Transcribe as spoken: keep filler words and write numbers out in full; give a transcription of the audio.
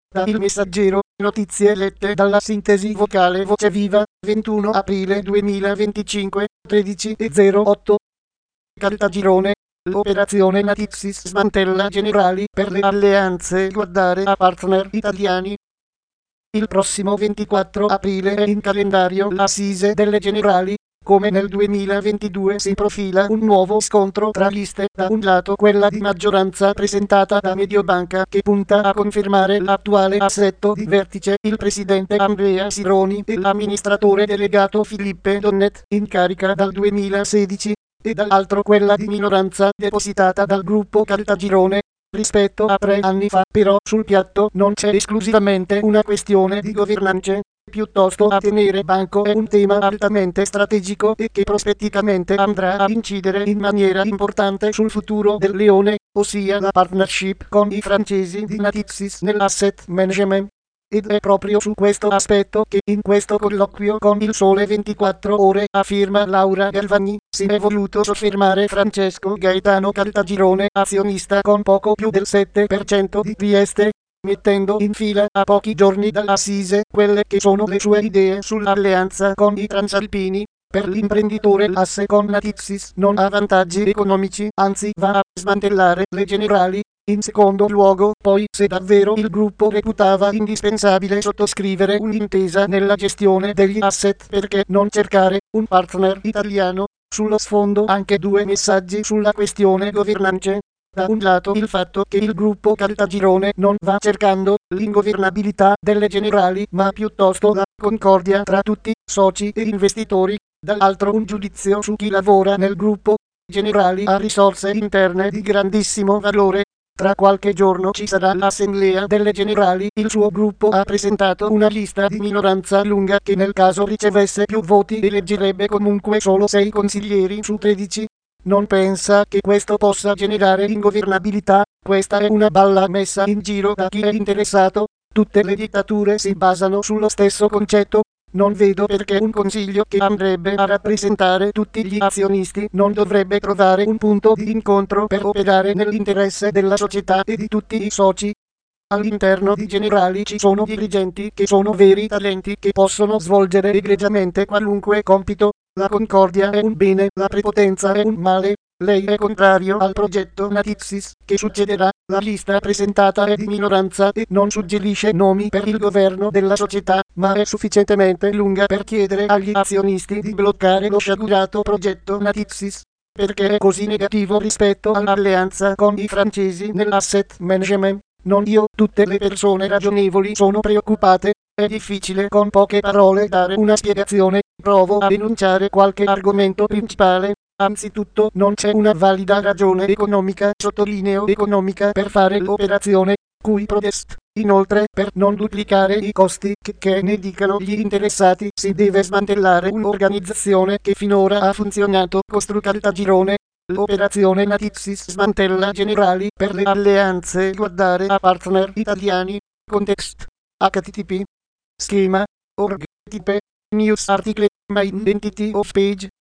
Da Il Messaggero, notizie lette dalla sintesi vocale Voce Viva, ventuno aprile duemilaventicinque, tredici e zero otto. Caltagirone. L'operazione Natixis smantella generali per le alleanze, guardare a partner italiani. Il prossimo ventiquattro aprile è in calendario l'assise delle generali. Come nel duemilaventidue si profila un nuovo scontro tra liste, da un lato quella di maggioranza presentata da Mediobanca che punta a confermare l'attuale assetto di vertice, il presidente Andrea Sironi e l'amministratore delegato Philippe Donnet, in carica dal duemilasedici, e dall'altro quella di minoranza depositata dal gruppo Caltagirone. Rispetto a tre anni fa, però, sul piatto non c'è esclusivamente una questione di governance. Piuttosto a tenere banco è un tema altamente strategico e che prospetticamente andrà a incidere in maniera importante sul futuro del leone, ossia la partnership con i francesi di Natixis nell'asset management. Ed è proprio su questo aspetto che in questo colloquio con Il Sole ventiquattro Ore, a firma Laura Galvani, si è voluto soffermare Francesco Gaetano Caltagirone, azionista con poco più del sette per cento di Trieste, mettendo in fila a pochi giorni dall'assise quelle che sono le sue idee sull'alleanza con i transalpini. Per l'imprenditore l'asse con Natixis non ha vantaggi economici, anzi va a smantellare le generali. In secondo luogo, poi, se davvero il gruppo reputava indispensabile sottoscrivere un'intesa nella gestione degli asset, perché non cercare un partner italiano? Sullo sfondo anche due messaggi sulla questione governance. Da un lato il fatto che il gruppo Caltagirone non va cercando l'ingovernabilità delle generali, ma piuttosto la concordia tra tutti, soci e investitori. Dall'altro un giudizio su chi lavora nel gruppo. Generali ha risorse interne di grandissimo valore. Tra qualche giorno ci sarà l'assemblea delle generali, il suo gruppo ha presentato una lista di minoranza lunga che nel caso ricevesse più voti eleggerebbe comunque solo sei consiglieri su tredici. Non pensa che questo possa generare ingovernabilità? Questa è una balla messa in giro da chi è interessato. Tutte le dittature si basano sullo stesso concetto. Non vedo perché un consiglio che andrebbe a rappresentare tutti gli azionisti non dovrebbe trovare un punto di incontro per operare nell'interesse della società e di tutti i soci. All'interno di generali ci sono dirigenti che sono veri talenti che possono svolgere egregiamente qualunque compito. La concordia è un bene, la prepotenza è un male. Lei è contrario al progetto Natixis. Che succederà? La lista presentata è di minoranza e non suggerisce nomi per il governo della società, ma è sufficientemente lunga per chiedere agli azionisti di bloccare lo sciagurato progetto Natixis. Perché è così negativo rispetto all'alleanza con i francesi nell'asset management? Non io, tutte le persone ragionevoli sono preoccupate. È difficile con poche parole dare una spiegazione. Provo a enunciare qualche argomento principale. Anzitutto non c'è una valida ragione economica, sottolineo economica, per fare l'operazione. Cui prodest. Inoltre, per non duplicare i costi, che, che ne dicano gli interessati, si deve smantellare un'organizzazione che finora ha funzionato. Costru Caltagirone. L'operazione Natixis smantella generali per le alleanze, guardare a partner italiani. Context. H T T P. Schema. Org. Type. News article. My identity of page.